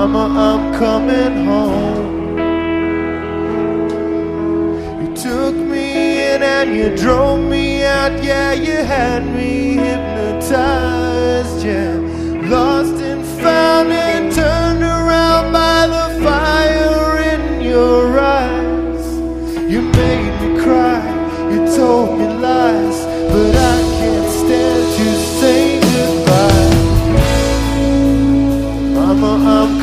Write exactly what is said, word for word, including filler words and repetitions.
Mama, I'm coming home. You took me in and you drove me out. Yeah, you had me hypnotized. Yeah, lost and found and